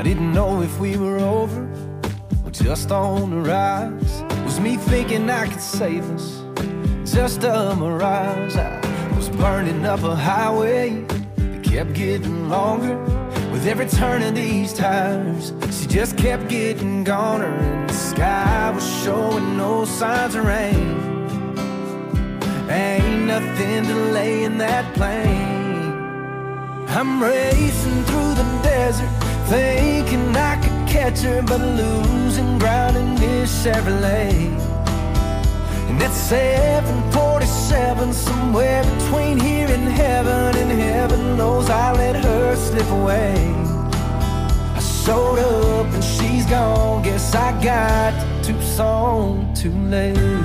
didn't know if we were over or just on the rise. Was me thinking I could save us, just a mirage. I was burning up a highway that kept getting longer. With every turn of these tires, she just kept getting goner. And the sky was showing no signs of rain. Ain't nothing delaying that plane. I'm racing through the desert, thinking I could catch her, but losing ground in this Chevrolet. And at 7:47, somewhere between here and heaven knows I let her slip away. I showed up and she's gone, guess I got to Tucson too late.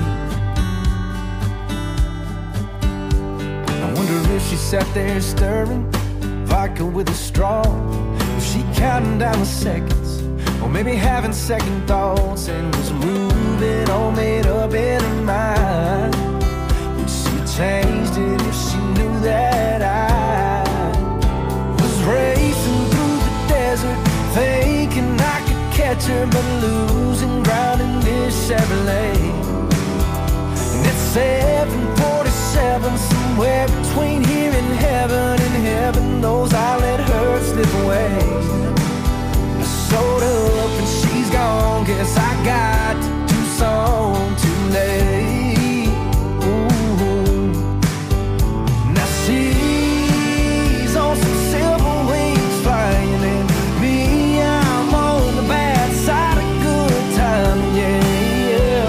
I wonder if she sat there stirring vodka with a straw. Was she counting down the seconds, or maybe having second thoughts, and was moving all made up in her mind? Would she changed it if she knew that I was racing through the desert, thinking I could catch her, but losing ground in this Chevrolet? And at 7:47, somewhere between here and heaven knows I let her slip away. I showed up and she's gone, guess I got to Tucson too late. Ooh. Now she's on some silver wings flying, and me, I'm on the bad side of good time, yeah.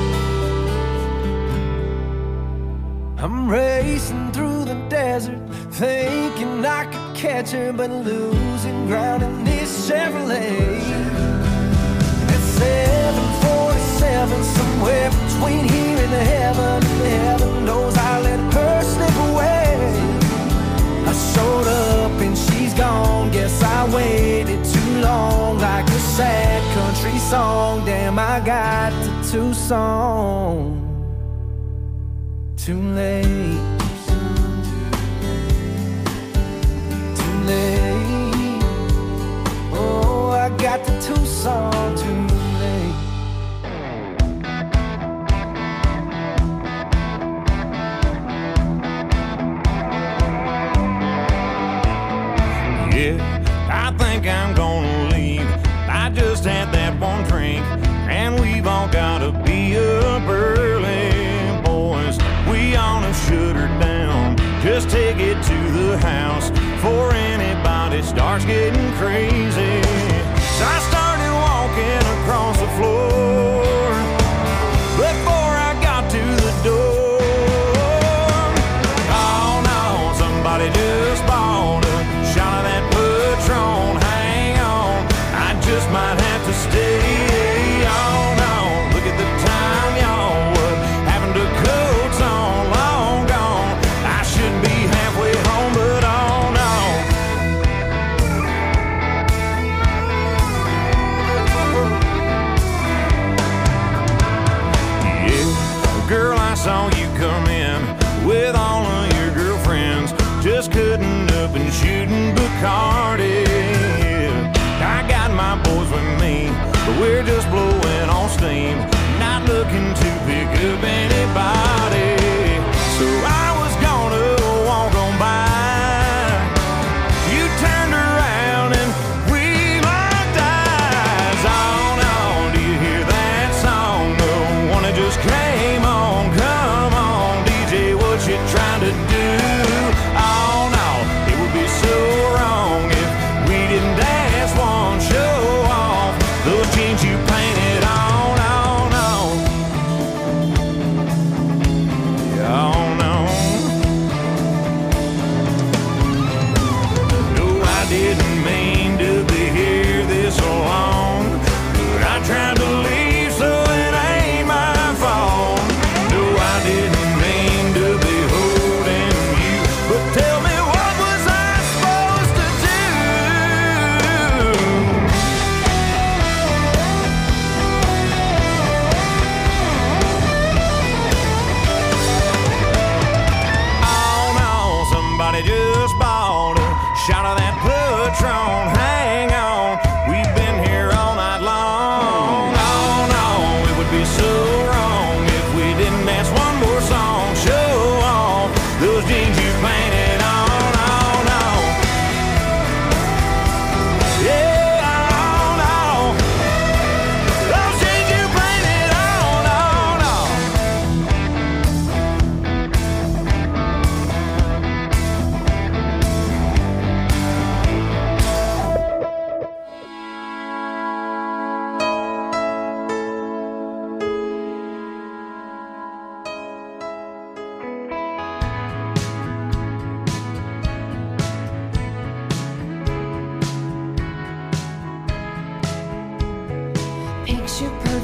I'm racing through the desert, thinking I could catch her, but losing ground in this Chevrolet. At 7:47, somewhere between here and heaven knows I let her slip away. I showed up and she's gone, guess I waited too long, like a sad country song. Damn, I got to Tucson too late. Oh, I got to Tucson too late. Yeah, I think I'm gonna leave. I just had that one drink, and we've all gotta be up early, boys. We ought to shut her down, just take it to the house before anybody starts getting crazy. So I started walking across the floor before I got to the door. Oh no, somebody just bought a shot of that Patron. Hang on, I just might have to stay. Oh no, look at the time, y'all. What happened to coats on? Long gone. I should be halfway home, but oh no. Yeah, girl, I saw you come in with all of your girlfriends, just cutting up and shooting Bacardi. I got my boys with me, but we're just blowing on steam, not looking to pick up anybody. So I was gonna walk on by. You turned around and we locked eyes. Oh no, do you hear that song? The one that just came on. Come on, DJ, what you trying to do? Oh no, it would be so wrong if we didn't dance one, show off those jeans you painted on. Oh no.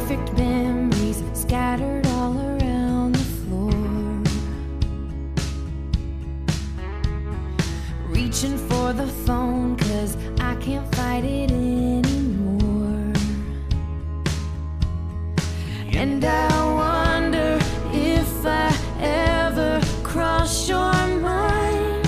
Perfect memories scattered all around the floor. Reaching for the phone 'cause I can't fight it anymore. And I wonder if I ever cross your mind.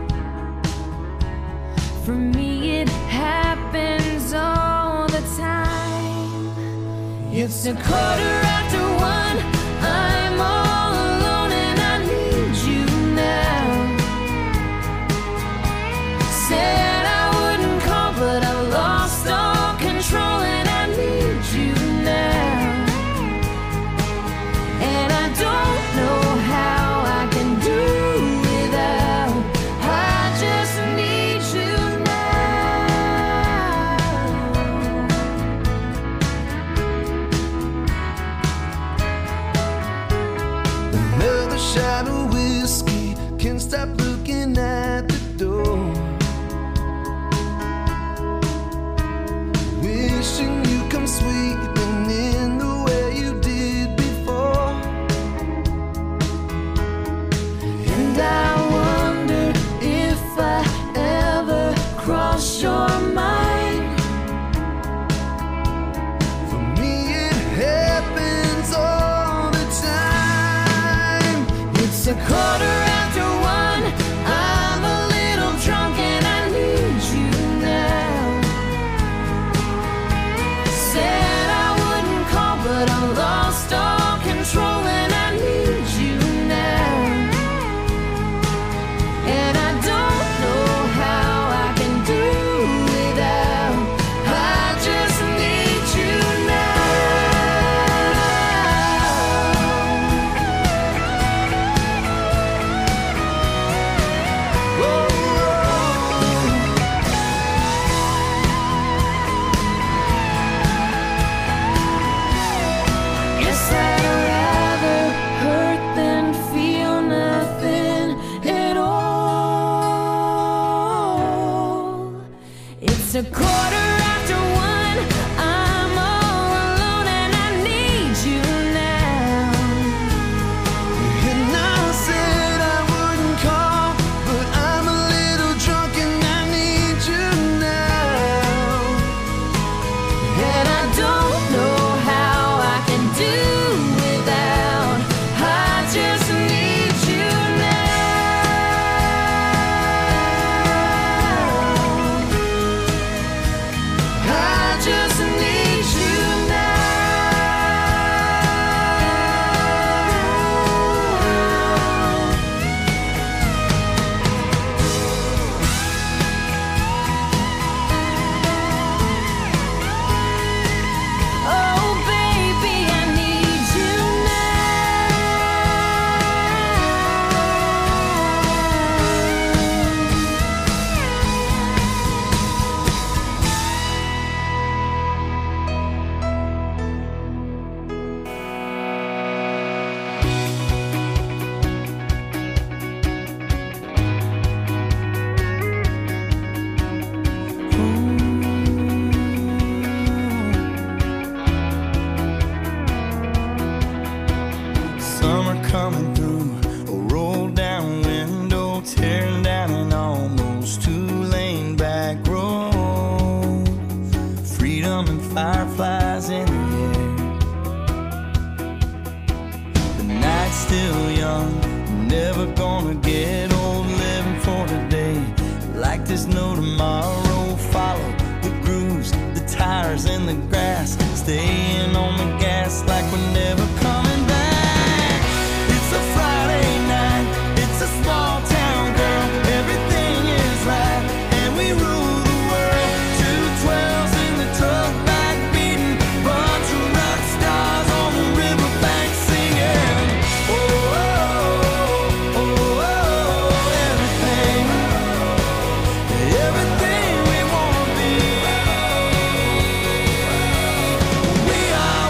For me it happens all the time. It's a 1:15. I'm all alone and I need you now. Said I wouldn't call, but I lost all control and I need you now. And I don't know how I can do without. I just need you now. Another shot of whiskey, can't stop looking at the door. Wishing you come sweeping in the way you did before. And I wonder if I ever cross your mind. For me it happens all the time. It's a 1:15. I'm a little drunk and I need you now. Said I wouldn't call, but I lost all control and I need you now. And I don't know how I can do without. I just need you now. Guess I'd rather hurt than feel nothing at all. It's a 1:15. I'm all alone and I need you now. And I said I wouldn't call, but I'm a little drunk and I need you now. And I don't know how I can do without. I just need you now. I just need you now. Oh baby, I need you Summer coming through, a roll down window, tearing down an almost two-lane back road. Freedom and fireflies in the air. The night's still young, never gonna get old. Living for today, like there's no tomorrow. Follow the grooves, the tires in the grass, staying on the gas like we're never coming back. It's a Friday night, it's a small town girl, everything is right, and we rule the world. 212s in the truck back beating, bunch of rock stars on the riverbank singing. Oh, oh, oh, oh, everything, everything we wanna be. We are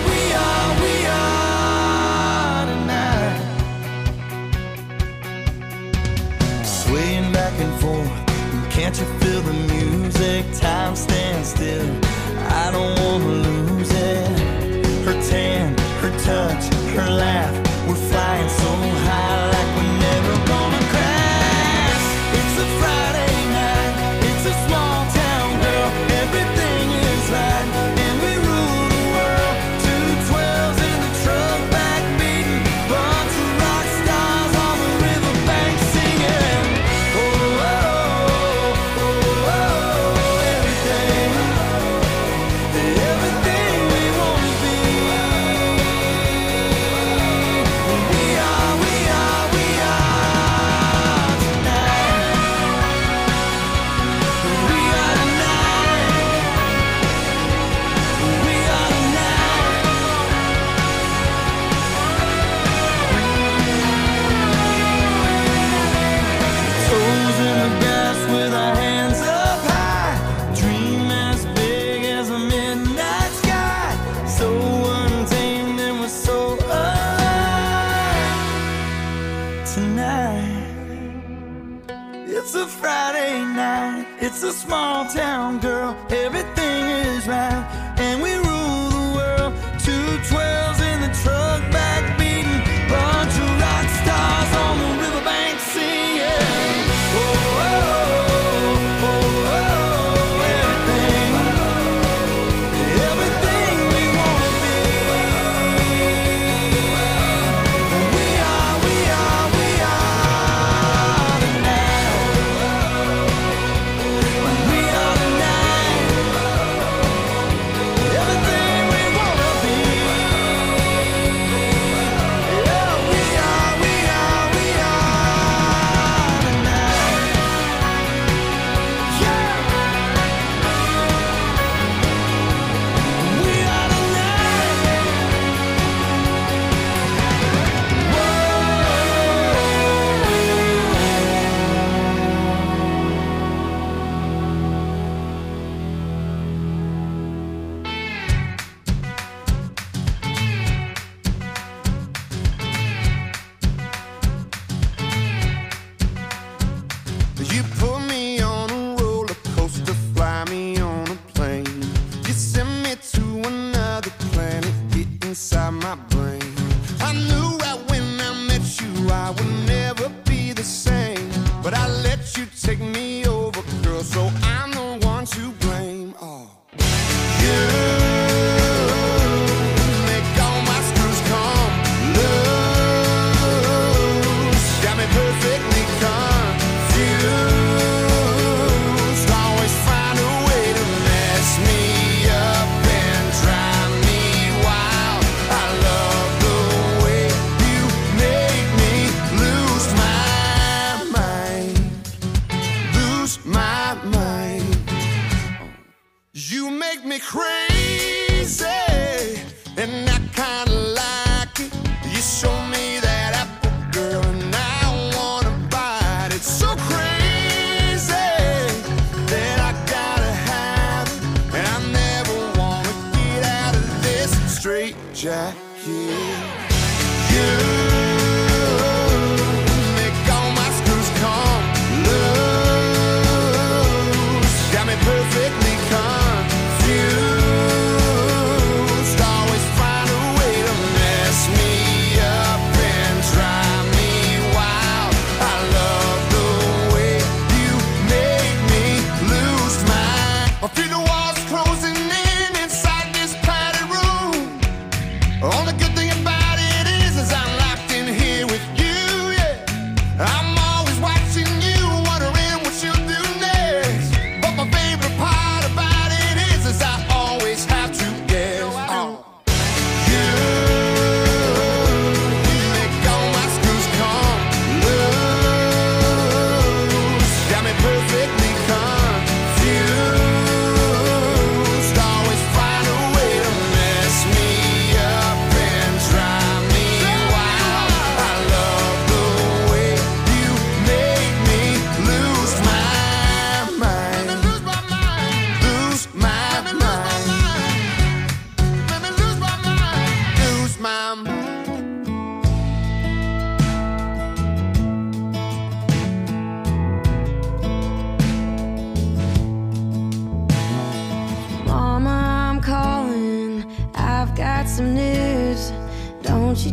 tonight. Swaying back and forth, can't you feel the music? Time stands still, I don't wanna lose it. Her her laugh. We're flying so high like we're never gonna crash. It's a Friday night, it's a small town girl. Everything is right, and we rule the world. 212s in the truck back beating, bunch of rock stars on the riverbank singing. Oh, oh, oh, oh, oh, everything we wanna be. We are tonight. We are tonight. We are tonight. Toes in the gas with our hands up high. Dream as big as a midnight sky. So untamed and we're so alive tonight. It's a Friday night, it's a small town girl. Everything is right, and we rule the world. 212s in the truck back beating, bunch of rock stars on the riverbank singing. Oh, oh, oh, oh, oh, everything we wanna be. We are tonight. We are tonight. Everything we wanna be. Yeah, we are tonight. Yeah. We are You put me on a roller coaster, fly me on a plane. You send me to another planet, get inside my brain. I knew right when I met you I would never be the same. But I let you take me over, girl, so I'm the one to blame. Oh, you make all my screws come loose. Got me perfectly confused. Always find a way to mess me up and drive me wild. I love the way you make me lose my mind. Lose my mind. You make me crazy, and I kinda like it. You show me that apple, girl, and I wanna bite it. So crazy that I gotta have it, and I never wanna get out of this straight jacket. You make all my screws come loose. Got me perfectly confused. Always find a way to mess me up and drive me wild. I love the way you make me lose my. I feel the walls closing in inside this padded room. Only good thing about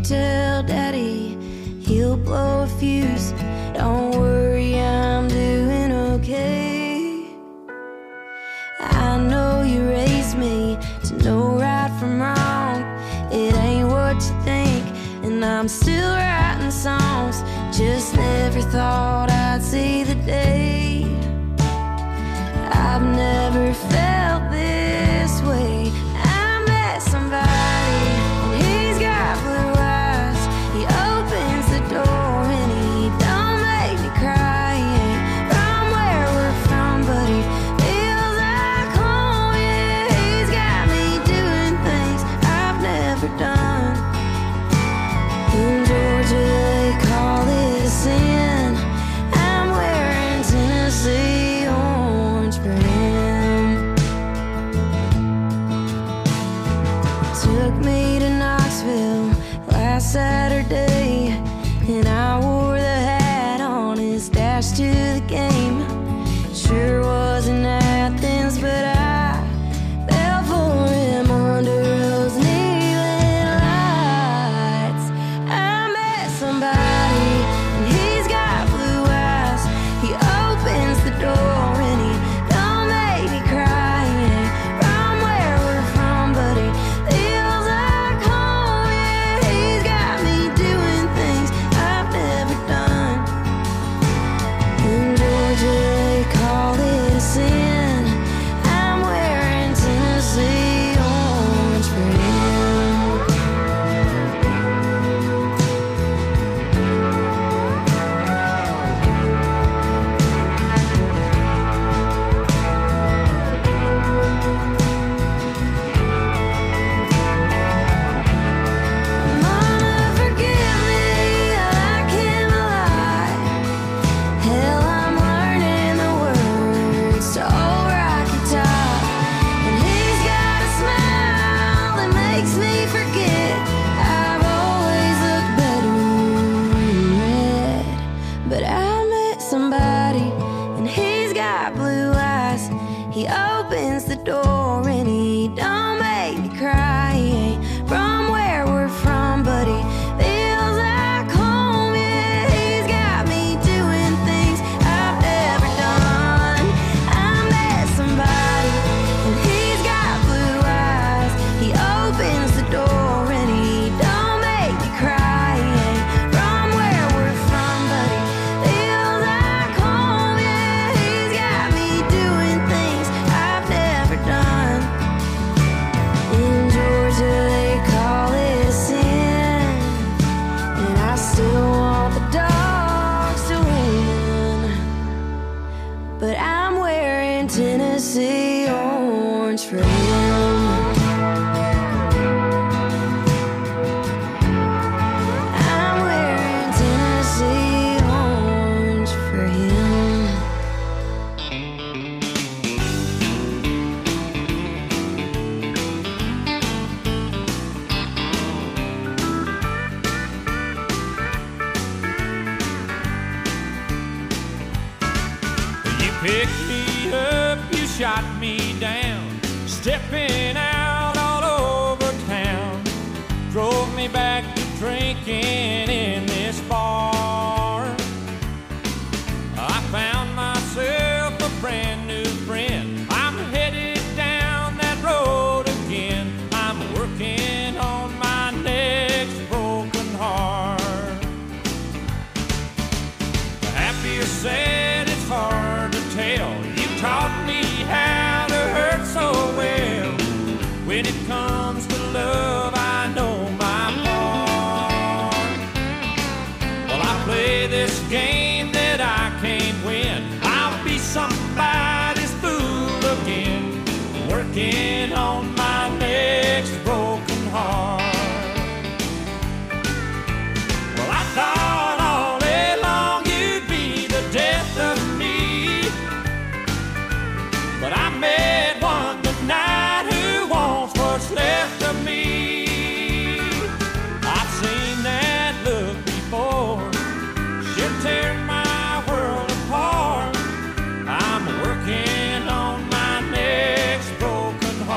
tell Daddy he'll blow a fuse. Don't worry, I'm doing okay. I know you raised me to know right from wrong. It ain't what you think, and I'm still writing songs. Just never thought I'd see the day. I've never felt this way. I met somebody, and he's got blue eyes. He opens the door and he don't make me cry. He ain't from where we're from, but he feels like home. Yeah, he's got me doing things I've never done. In Georgia they call it a sin. I'm wearing Tennessee orange for him. Took me to Knoxville last Saturday, and I wore the hat on his dash to the game. Sure wasn't Athens, but I fell for him under those neon lights. I met somebody, and he's got blue eyes. He opens the door and he don't make me cry. He ain't from where we're from, but he feels like home. Yeah, he's got me doing things I've never done. In Georgia they call it a sin. I'm wearing Tennessee orange for him. Mama, forgive me, I like him a lot. Hell, I'm learning the words to Old Rocky Top. And he's got a smile that makes me forget I've always looked better in red. But I met somebody, and he's got blue eyes. He opens the door and he don't make me cry. He ain't from where we're from, but he feels like home. Yeah, he's got me doing things I've never done. I met somebody, and he's got blue eyes. He opens the door and he don't make me cry. He ain't from where we're from, but he feels like home. Yeah, he's got me doing things I've never done. In Georgia they call it a sin, and I still want the dogs to win. But I'm wearing Tennessee orange for him. I'm wearing Tennessee orange for him. You picked me up, you shot me down, stepping out all over town. Drove me back to drinking in this bar. I found myself a brand new friend. I'm headed down that road again. I'm working on my next broken heart. Happy or sad, it's hard to tell. You taught me how to hurt so well. When it comes to love, I know my part. Well, I play this game that I can't win. I'll be somebody's fool again, working on my next broken heart. Well, I thought all day long you'd be the death of me, but I met one tonight who wants what's left of me. I've seen that look before. She'll tear my world apart. I'm working on my next broken heart.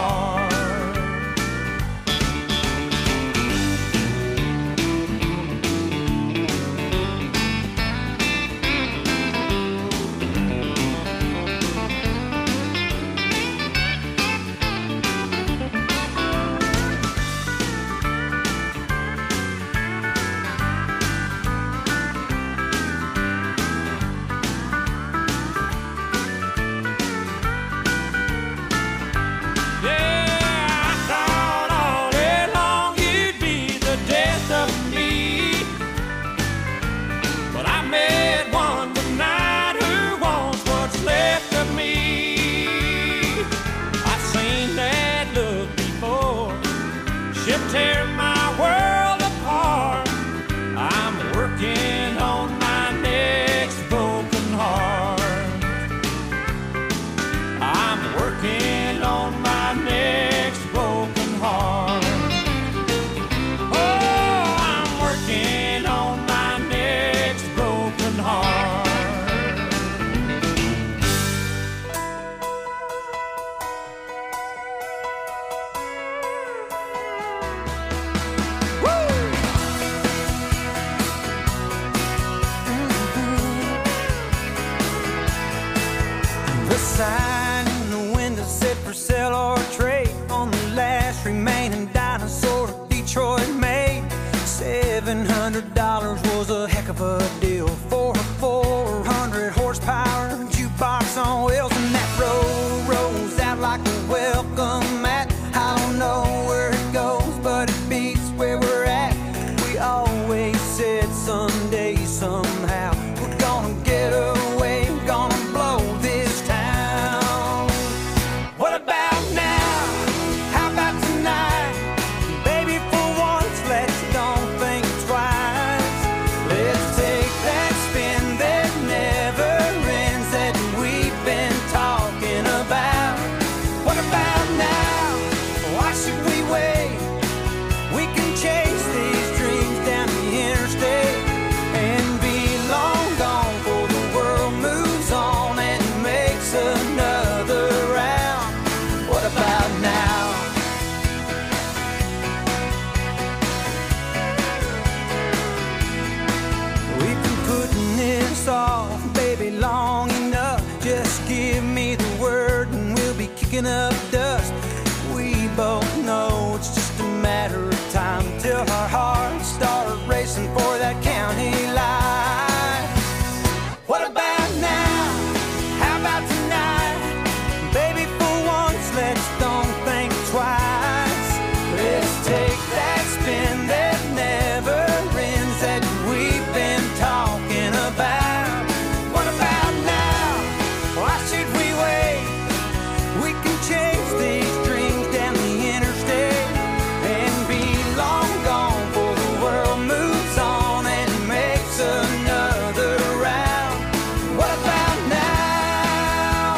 sign in the window said for sale or trade on the last remaining dinosaur Detroit made. $700 was a heck of a deal for a 400 horsepower jukebox on wheels, and that road rolls out like a welcome mat. I don't know where it goes, but it beats where we're at. We always said someday, somehow, we're gonna get away, gonna blow this town. What about now? How about tonight? Baby, for once, let's don't think twice. Let's take that spin that never ends that we've been talking about. What about now? Why should we wait? We can chase these dreams down the interstate and be long gone before the world moves on and makes another round. What about now? We've been putting this off, baby, long enough. Just give me the word and we'll be kicking up dust. We both know it's just a matter of time till our hearts start racing for that county line. What about now? How about tonight? Baby, for once, let's don't think twice. Let's take that spin that never ends that we've been talking about. What about now? Why should we wait? We can chase these dreams down the interstate and be long gone before the world moves on and makes another round. What about now?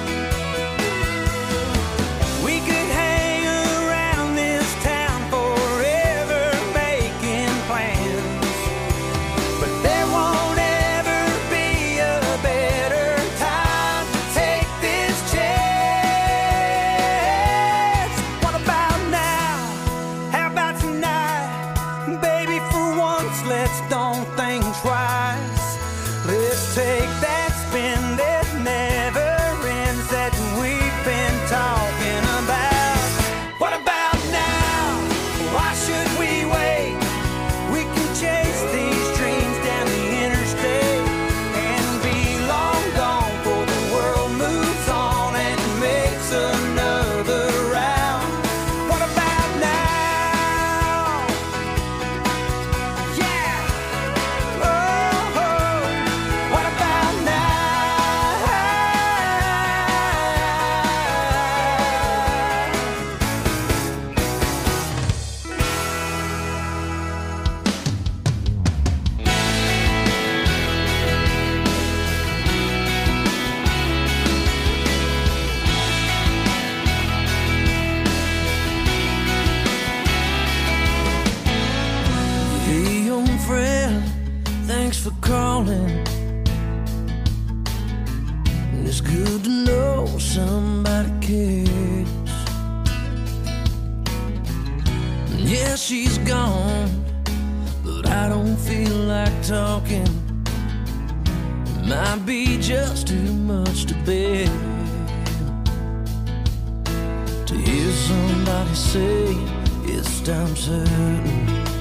We could hang around this town forever making plans, but there won't ever be a better time to take this chance. What about now? How about tonight? Baby, for once, let's don't think twice. Let's take that spin that never ends that we've been talking about. What about now? Why should we wait? We can chase these dreams down the interstate and be long gone before the world moves on and makes another round. What about now? Yeah. Oh, what about now? Hey, young friend, thanks for calling. It's good to know somebody cares. Yeah, she's gone, but I don't feel like talking. It might be just too much to bear to hear somebody say it's time certain,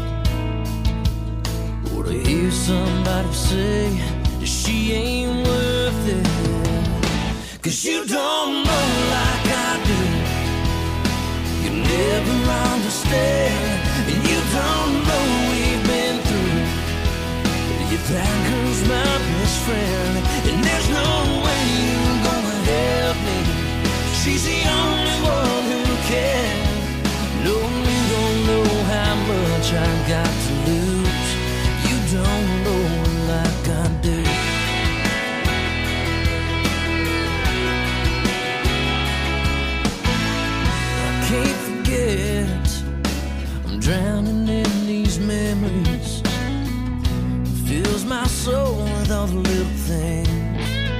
or to hear somebody say that she ain't worth it. 'Cause you don't know like I do, you never understand, and you don't know we've been through. Your dad girl's my best friend, and there's no way you're gonna help me. She's the only one who can. No, you don't know how much I got to lose. You don't know her like I do. I can't forget, I'm drowning in these memories. Fills my soul with all the little things,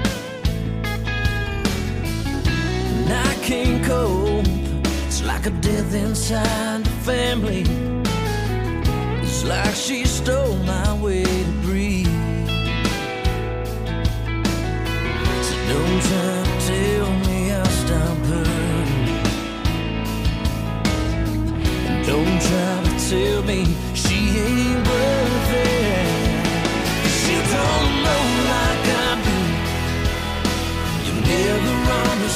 and I can't cope. It's like a death inside the family. It's like she stole my way to breathe. So don't try to tell me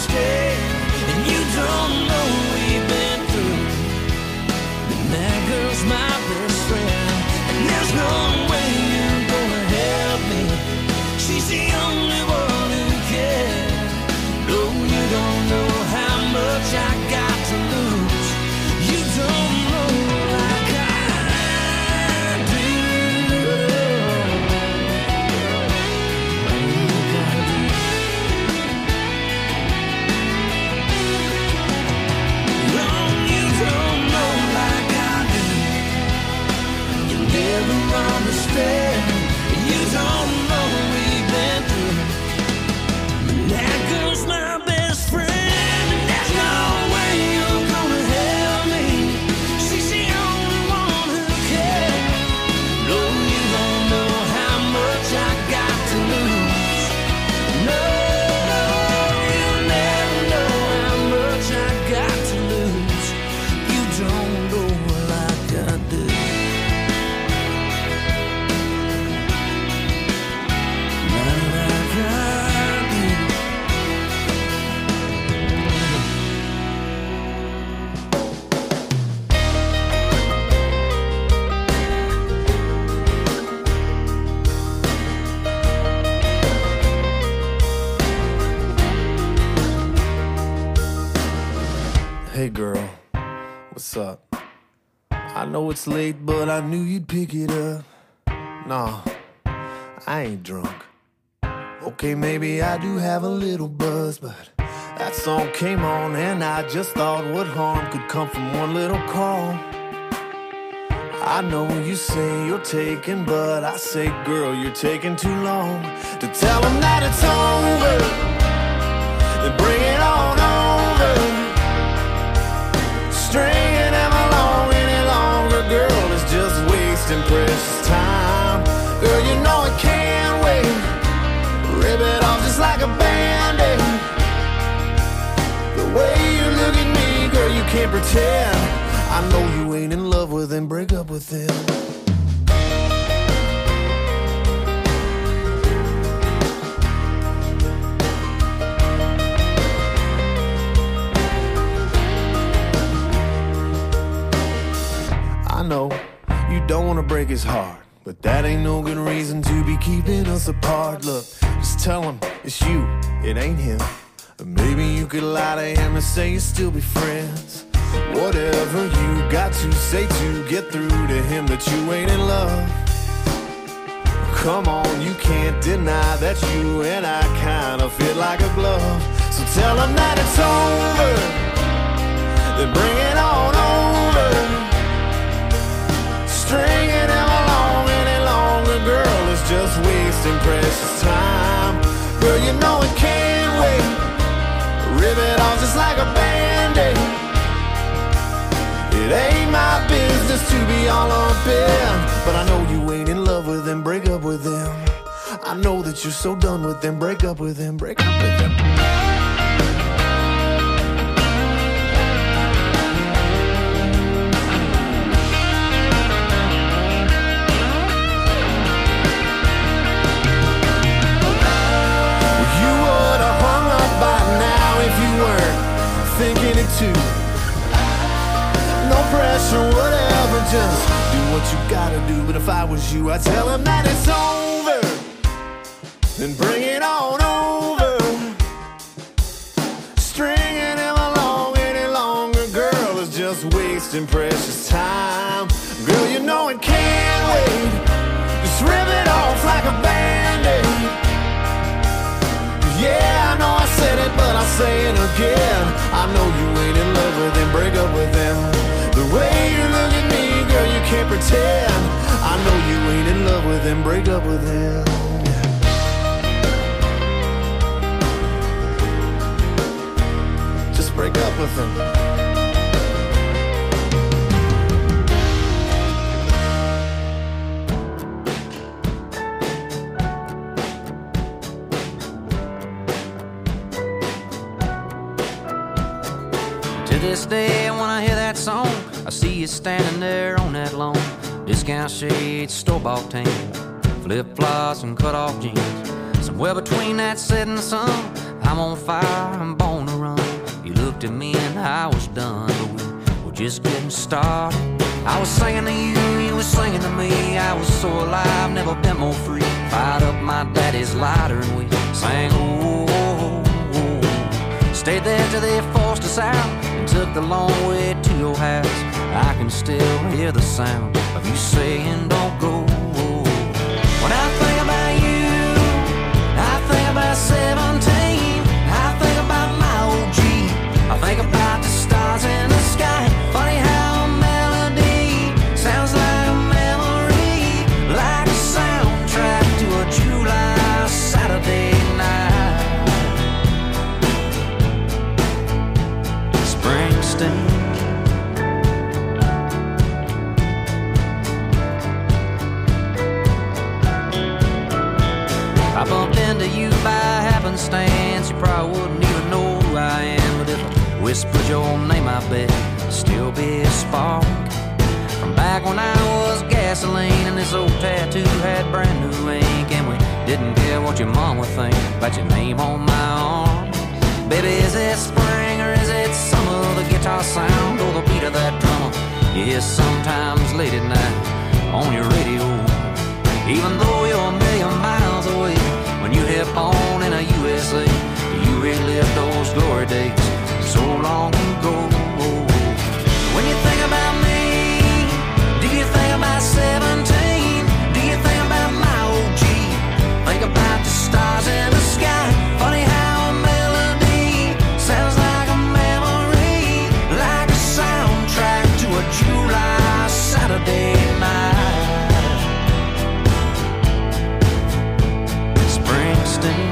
understand. And you don't know we've been through. And that girl's my best friend. And there's no way you're gonna help me. She's the only one who cares. No, you don't know how much I got to lose. You don't know like I do. No, you don't know like I do. You never understand. You don't know we've been through. That girl's my best friend, and there's no way you're gonna help me. She's the only one who cares. No, you don't know how much I got to lose. No, you'll never know how much I got to lose. You don't know like I do. Hey girl, what's up? I know it's late, but I knew you'd pick it up. Nah, I ain't drunk. Okay, maybe I do have a little buzz, but that song came on and I just thought what harm could come from one little call. I know you say you're taking, but I say, girl, you're taking too long to tell them that it's over. Then bring it on over. Stringing them along any longer, girl, is just wasting precious time. Girl, you know it can't wait. Rip it off just like a band-aid. The way you look at me, girl, you can't pretend. I know you ain't in love with him, break up with him. I know you don't wanna break his heart, but that ain't no good reason to be keeping us apart. Look, just tell him it's you, it ain't him. Or maybe you could lie to him and say you still be friends. Whatever you got to say to get through to him that you ain't in love. Come on, you can't deny that you and I kinda fit like a glove. So tell him that it's over, then bring it on over. Stringing him along any longer, girl, is just wasting precious time. Girl, you know it can't wait. Rip it off just like a band-aid. It ain't my business to be all up in, but I know you ain't in love with him, break up with him. I know that you're so done with him, break up with him, break up with him. You would have hung up by now if you weren't thinking it too. No pressure, whatever, just do what you gotta do. But if I was you, I'd tell him that it's over, then bring it on over. Stringing him along any longer, girl, is just wasting precious time. Girl, you know it can't wait. Just rip it off like a band-aid. Yeah, I know I said it, but I'll say it again. I know you ain't in love with him, break up with him. The way you look at me, girl, you can't pretend. I know you ain't in love with him, break up with him. Just break up with him. To this day, when I hear that song, I see you standing there on that lawn. Discount shades, store-bought tan, flip-flops and cut-off jeans. Somewhere between that setting sun, I'm on fire, I'm born to run. looked at me and I was done, but we were just getting started. I was singing to you, you were singing to me. I was so alive, never been more free. Fired up my daddy's lighter and we sang, oh, oh, oh. Stayed there till they forced us out and took the long way to your house. I can still hear the sound of you saying don't go. When I think about you, I think about 17. I think about my old Jeep. I think about the stars in the sky. Funny how a melody sounds like a memory, like a soundtrack to a July Saturday night. Springsteen. I bumped into you by happenstance. You probably wouldn't even know who I am, but if I whispered your name, I bet it'd still be a spark from back when I was gasoline and this old tattoo had brand new ink, and we didn't care what your mom would think about your name on my arm. Baby, is it spring or is it summer? The guitar sound or the beat of that drummer? Yes, sometimes late at night on your radio, even though you're a million miles away. When you hit on in a USA, you relive those glory days so long ago. When you think about me, do you think about 17? Do you think about my old Jeep? Think about the stars in the sky. Funny how a melody sounds like a memory, like a soundtrack to a July Saturday night. Springsteen.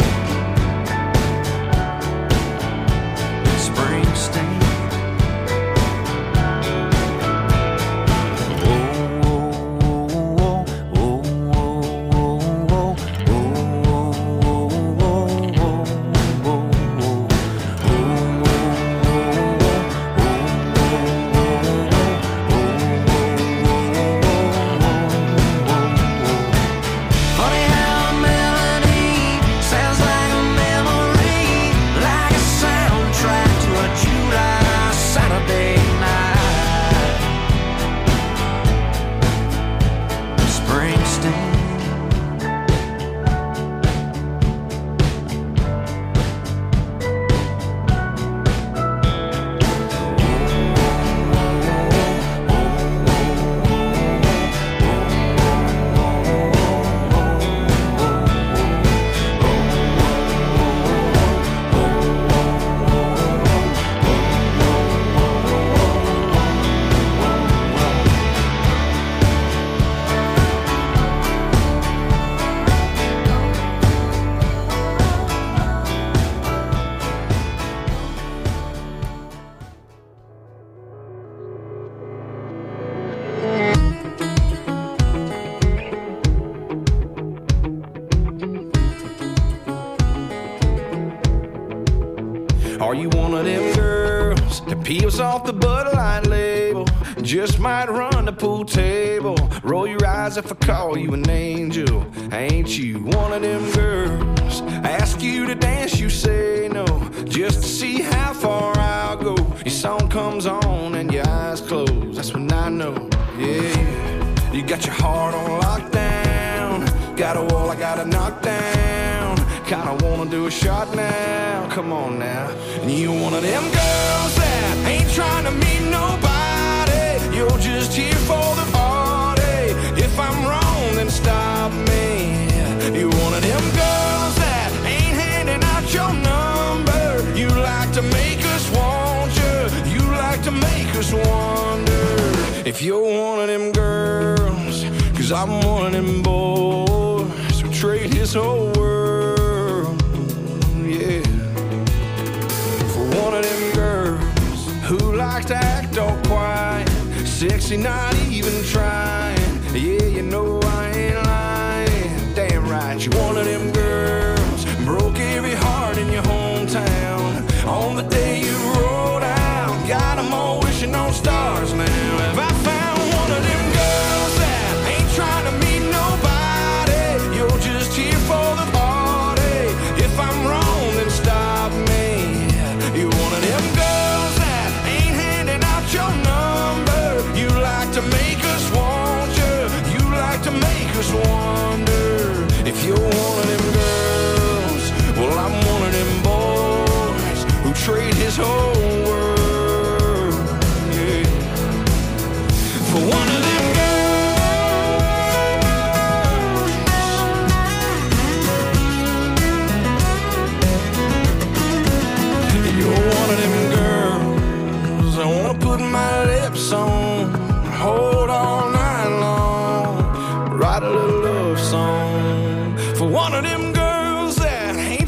Are you one of them girls that peels off the Bud Light label? Just might run the pool table. Roll your eyes if I call you an angel. Ain't you one of them girls? Ask you to dance, you say no, just to see how far I'll go. Your song comes on and your eyes close. That's when I know, yeah. You got your heart on lockdown. Got a wall I gotta knock down. Kinda wanna do a shot now. Come on now. And you one of them girls that ain't trying to meet nobody. You're just here for the party. If I'm wrong, then stop me. You one of them girls that ain't handing out your number. You like to make us want you. You like to make us wonder if you're one of them girls. 'Cause I'm one of them boys who trade his whole world, yeah, for one of them girls who likes to act all quiet, sexy, not even trying. Yeah, you know I ain't lying. Damn right, you one of them girls broke every heart in your hometown. On the day you rolled out, got them all wishing on stars now. Have I found one of them girls that ain't trying to meet nobody? You're just here for the party. If I'm wrong, then stop me. You're one of them girls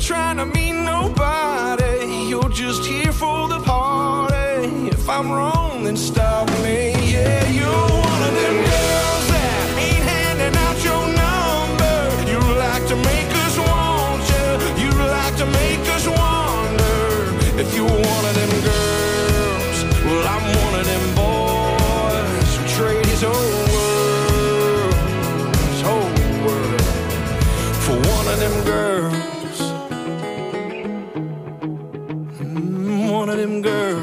trying to mean nobody. You're just here for the party. If I'm wrong, then stop me. Yeah, you're one of them girls that ain't handing out your number. You like to make us want you. You like to make us wonder. If you're one of them girls, well, I'm one of them boys who trade his whole world for one of them girls. One of them girls.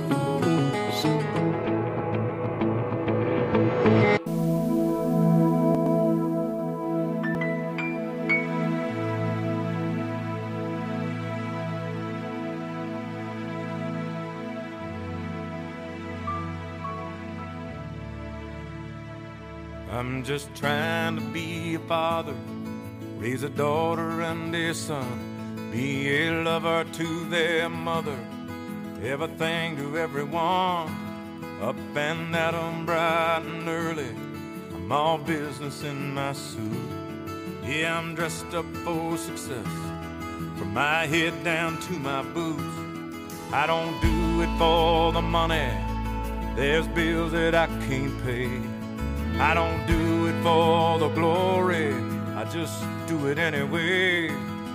I'm just trying to be a father, raise a daughter and a son, be a lover to their mother, everything to everyone, up and at 'em bright and early. I'm all business in my suit. Yeah, I'm dressed up for success, from my head down to my boots. I don't do it for the money, there's bills that I can't pay. I don't do it for the glory, I just do it anyway.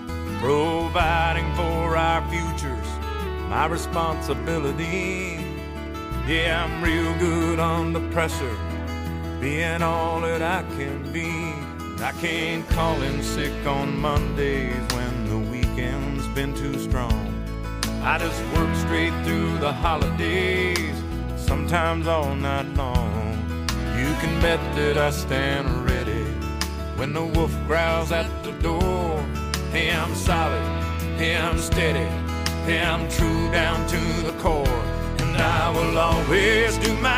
Providing for our futures, my responsibility. Yeah, I'm real good under pressure, being all that I can be. I can't call in sick on Mondays when the weekend's been too strong. I just work straight through the holidays, sometimes all night long. You can bet that I stand ready when the wolf growls at the door. Hey, I'm solid, hey, I'm steady, hey, I'm true down to the core. And I will always do my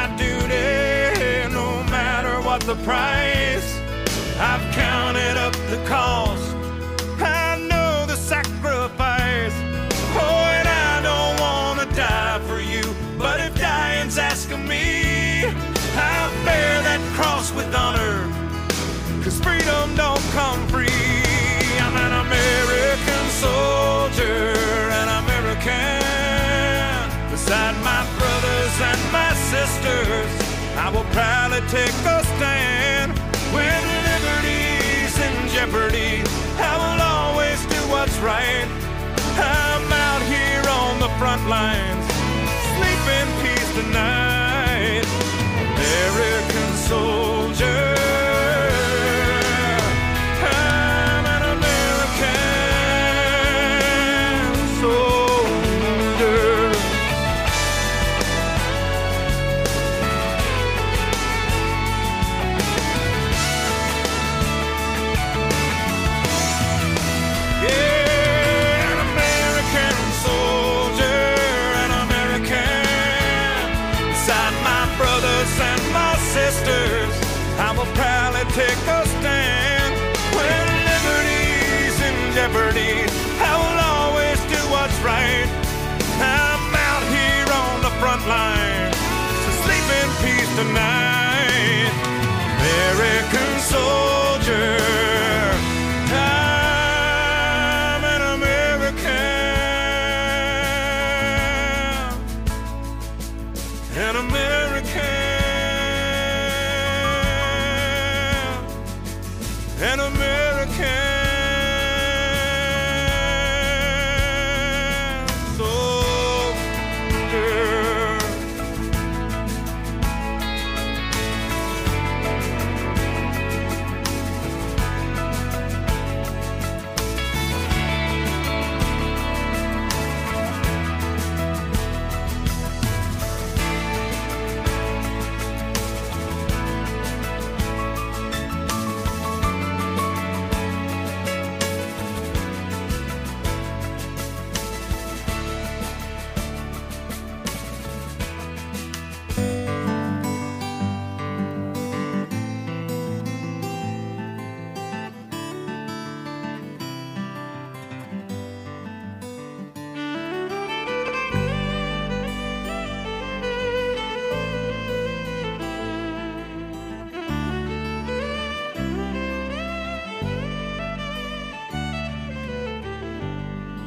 duty, no matter what the price. I've counted up the cost, I know the sacrifice. Oh, and I don't want to die for you, but if dying's asking me, I'll bear that cross with honor, 'cause freedom don't come free. I'm an American soldier, an American. Beside my brothers and my sisters, I will proudly take a stand. When liberty's in jeopardy, I will always do what's right. I'm out here on the front lines, sleep in peace tonight. American soldier, I'm an American soldier. Yeah, an American soldier, an American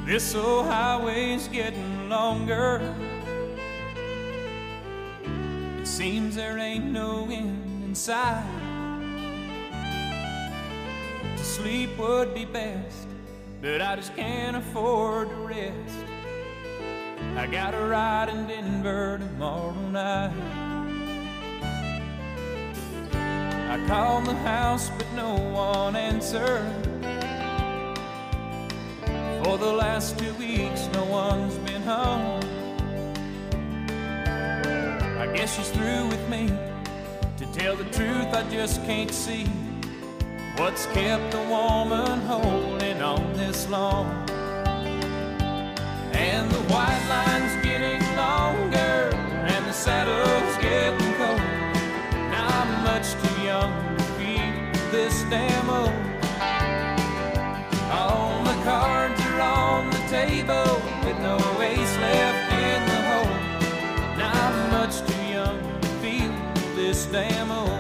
This old highway's getting longer. It seems there ain't no end in sight. To sleep would be best, but I just can't afford to rest. I got a ride in Denver tomorrow night. I called the house, but no one answered. For the last 2 weeks, no one's been home. I guess she's through with me. To tell the truth, I just can't see what's kept the woman holding on this long. And the white line's getting longer, and the saddle's getting cold. Now I'm much too young to feel this damn old. All the cards are on the table with no ace left in the hole. Now I'm much too young to feel this damn old.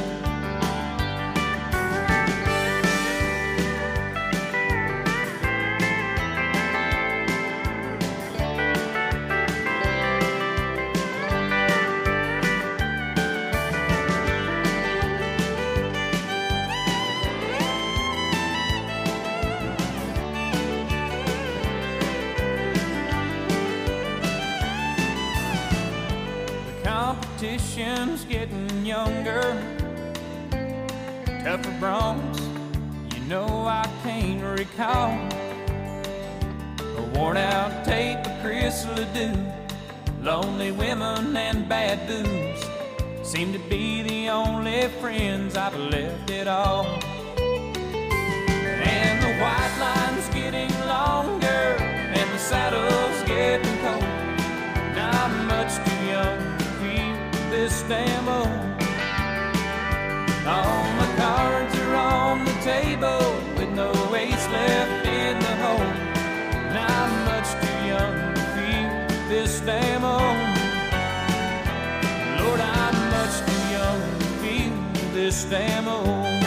Competition's getting younger, tougher broncs, you know I can't recall. A worn out tape of Chris Ledoux, lonely women and bad booze seem to be the only friends I've left at all. And the white line's getting longer, and the saddle's getting cold. Now I'm much too young this damn old. All my cards are on the table with no ace left in the hole. Now I'm much too young to feel this damn old. Lord, I'm much too young to feel this damn old.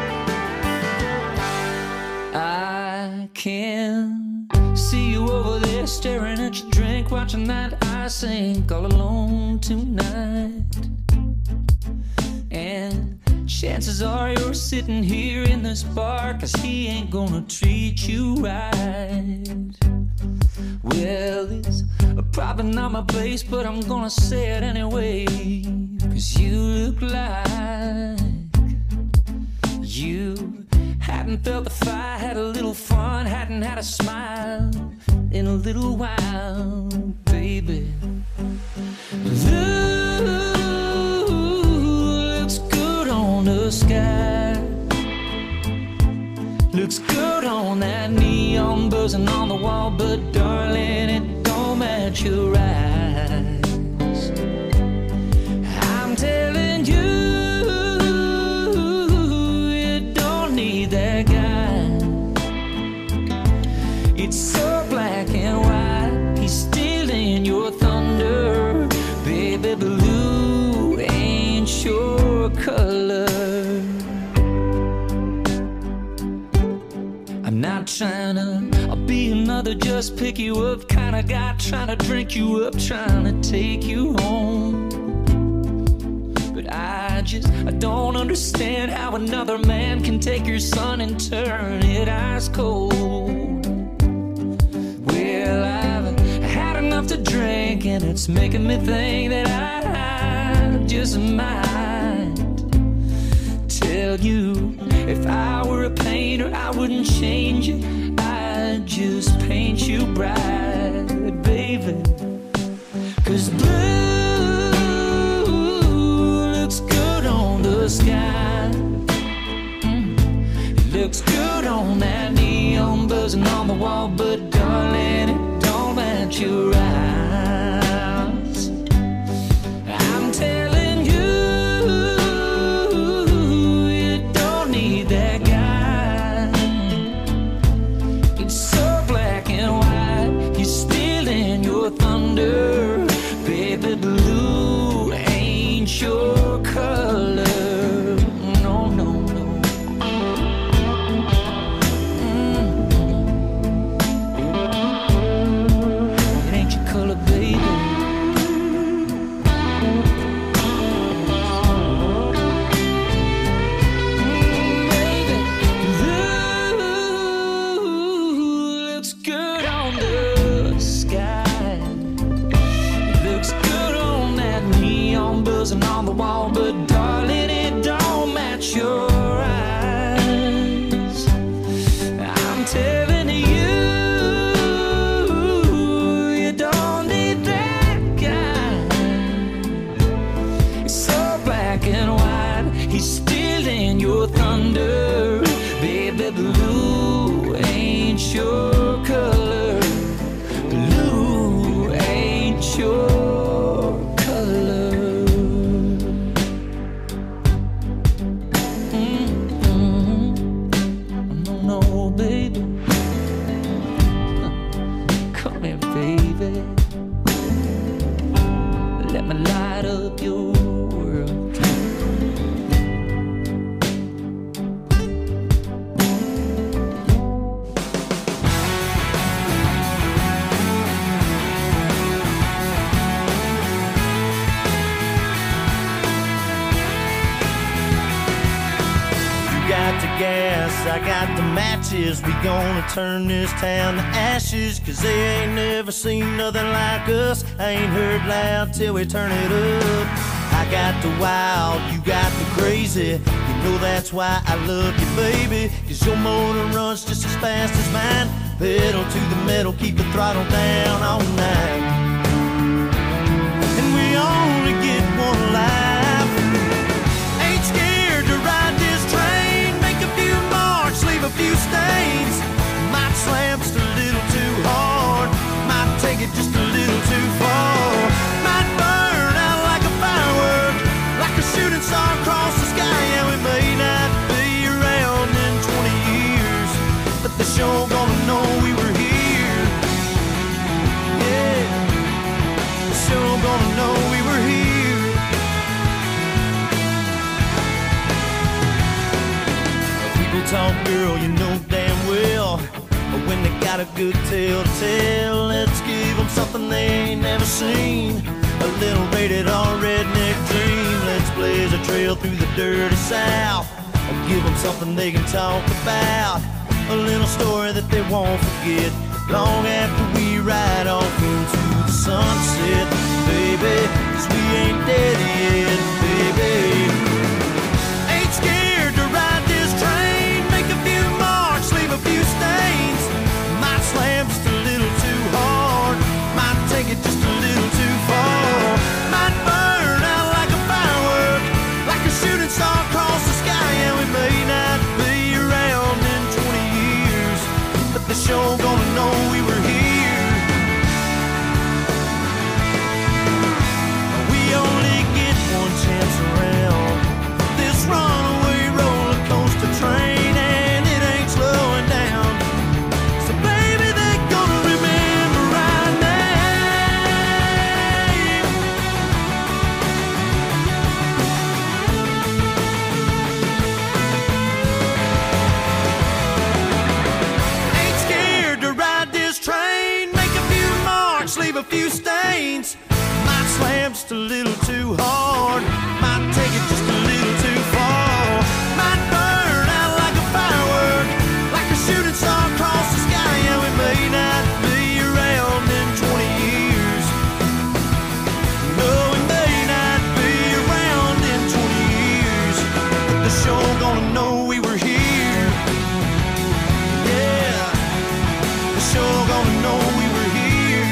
I can see you over there staring at your drink, watching that I sink all alone tonight. And chances are you're sitting here in this bar, 'cause he ain't gonna treat you right. Well, it's probably not my place, but I'm gonna say it anyway, 'cause you look like you hadn't felt the fire, had a little fun, hadn't had a smile in a little while, baby. Looks good on the sky, looks good on that neon buzzing on the wall, but darling, it don't match your eyes. I'm telling you, that guy, it's so black and white, he's stealing your thunder, baby. Blue ain't your color. I'm not trying to be another just pick you up kind of guy, trying to drink you up, trying to take you home. I don't understand how another man can take your sun and turn it ice cold. Well, I've had enough to drink, and it's making me think that I just might tell you, if I were a painter, I wouldn't change you, I'd just paint you bright, baby. 'Cause blue the sky, it looks good on that neon buzzing on the wall, but darling, it don't match your eyes. I'm telling you, you don't need that guy. It's so black and white, he's stealing your thunder, baby. Blue ain't your color. I got the matches. We gonna turn this town to ashes, 'cause they ain't never seen nothing like us. I ain't heard loud till we turn it up. I got the wild, you got the crazy. You know that's why I love you, baby, 'cause your motor runs just as fast as mine. Pedal to the metal, keep the throttle down all night. And we only get one life. Ain't scared to ride this train. Make a few marks, leave a few stains. Might slam just a little too hard. Might take it just a little too far. Might burn out like a firework, like a shooting star across the sky. And we may not be around in 20 years, but the show gonna know we were here. Yeah, the show gonna know we were here. People talk, girl, you know damn well, but when they got a good tale to tell, let's give them something they ain't never seen. A little rated R redneck dream. Let's blaze a trail through the dirty South, and give them something they can talk about. A little story that they won't forget long after we ride off into the sunset, baby, 'cause we ain't dead yet, baby. Ain't scared to ride this train. Make a few marks, leave a few stains. Might slam just a little too hard. Might take it just a little too far. Might burn out like a firework, like a shooting star across the sky. And we may not be around in 20 years, but the show gonna know we were here. We only get one chance around this runaway roller coaster train, and it ain't slowing down. So baby, they're gonna remember our name. Ain't scared to ride this train. Make a few marks, leave a few stains. Might slam just a little too hard. Might take it just a little too far. Might burn out like a firework, like a shooting star across the sky. And we may not be around in 20 years. No, we may not be around in 20 years, but the show gonna know we were here. Yeah, the show gonna know we were here.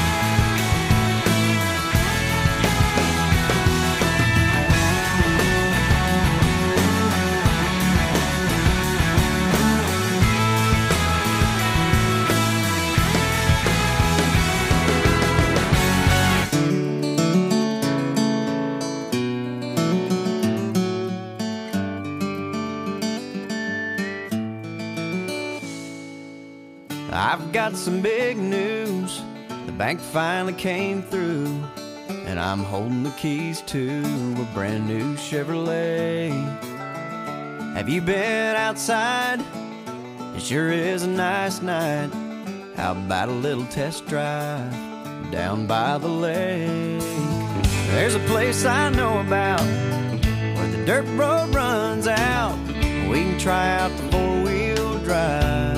I've got some big news. The bank finally came through, and I'm holding the keys to a brand new Chevrolet. Have you been outside? It sure is a nice night. How about a little test drive down by the lake? There's a place I know about where the dirt road runs out. We can try out the four-wheel drive.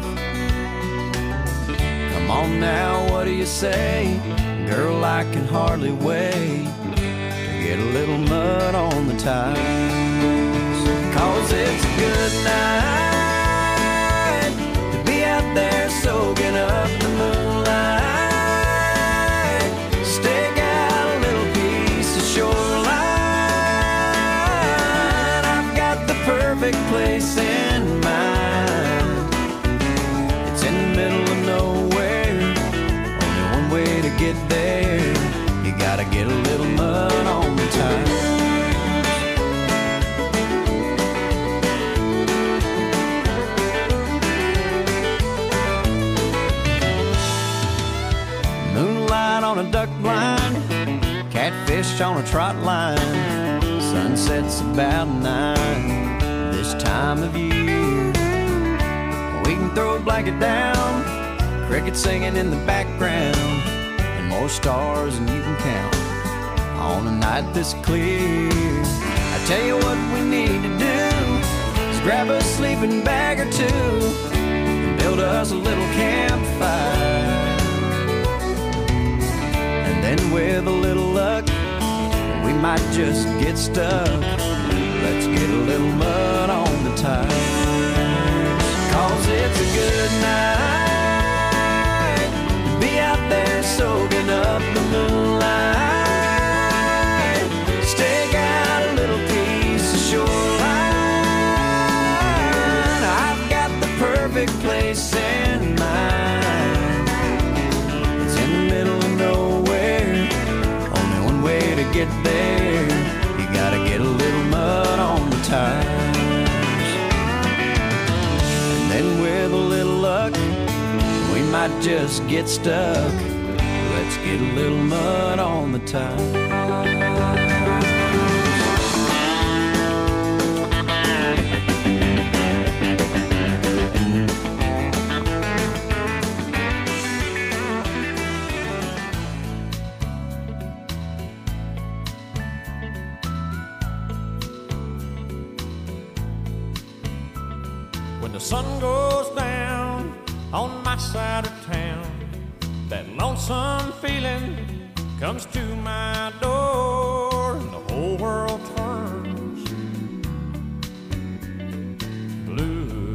Come on now, what do you say? Girl, I can hardly wait to get a little mud on the tires. 'Cause it's a good night to be out there soaking up the moonlight. Stick out a little piece of shoreline. I've got the perfect place in mind. It's in the middle of nowhere, only one way to get there. You gotta get a little mud on the tires. Moonlight on a duck blind, catfish on a trot line. Sunset's about 9 this time of year. We can throw a blanket down, crickets singing in the background, and more stars than you can count on a night this clear. I tell you what we need to do is grab a sleeping bag or two and build us a little campfire. And then with a little luck, we might just get stuck. Let's get a little mud on the tires, 'cause it's a good night to be out there soaking up the moonlight. Stake out a little piece of shoreline. I've got the perfect place in mind. It's in the middle of nowhere, only one way to get there. You gotta get a little mud on the tires. And then with a little luck, we might just get stuck. Let's get a little mud on the tires. When the sun goes down on my side of town, that lonesome feeling comes to my door, and the whole world turns blue.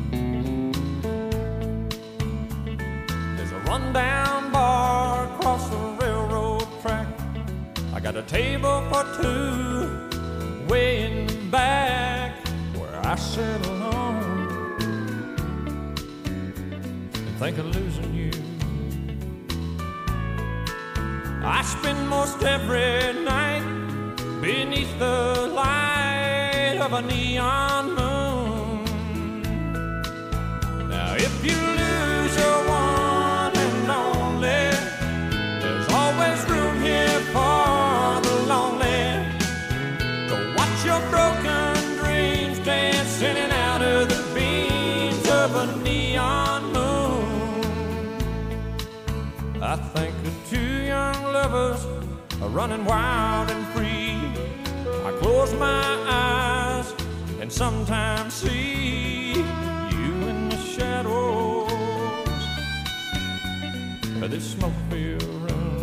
There's a rundown bar across the railroad track. I got a table for two way in the back where I sit alone and think of losing you. I spend most every night beneath the light of a neon moon. Now if you lose your one and only, there's always room here for the lonely. Go watch your broken dreams dance in and out of the beams of a neon moon. I think of two young lovers are running wild and free. I close my eyes and sometimes see you in the shadows of this smoke-filled room.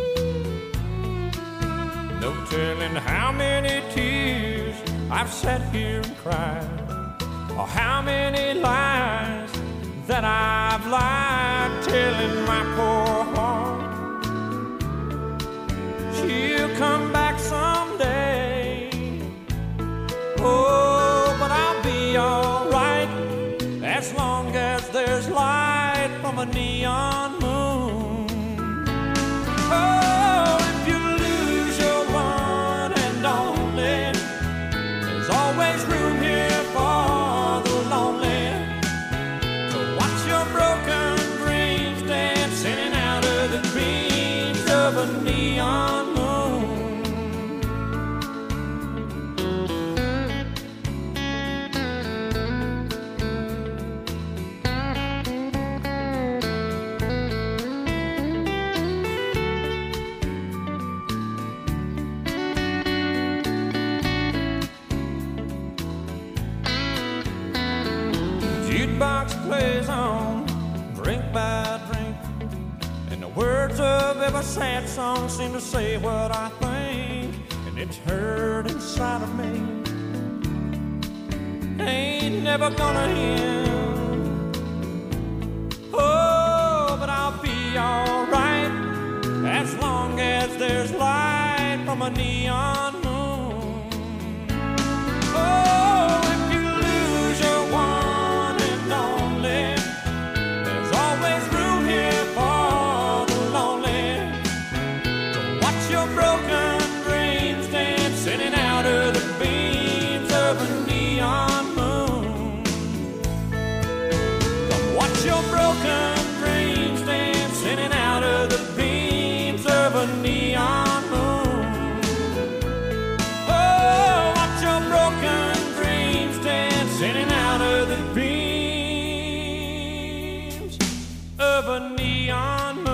No telling how many tears I've sat here and cried, or how many lies that I've lied, telling my poor heart she'll come back someday. Oh, but I'll be alright as long as there's light from a neon moon. Oh, if you lose your one and only, there's always room here for the lonely. So watch your broken dreams dance in and out of the beams of a neon moon. Jukebox plays on, drink by drink, and the words of every sad song seem to say what I think, and it's hurt inside of me. Ain't never gonna end. Oh, but I'll be alright as long as there's light from a neon moon. Oh, if you lose your one and only, there's always room here for the lonely. So watch your broken dreams dance in and out of the beams of a neon moon. Come watch your broken dreams dance in and out of the beams of a neon moon. Oh, watch your broken dreams dance in and out of the beams of a neon moon.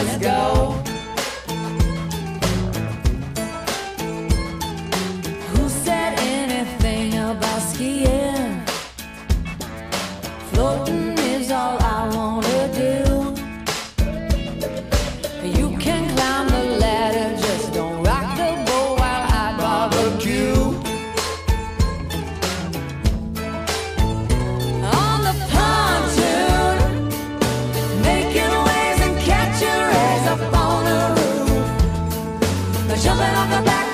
let's go. Who said anything about skiing? Floating is all I wanna do. You can climb the ladder, just don't rock the boat while I barbecue. On the pontoon, making waves and catching rays up on the roof. Jumping off the back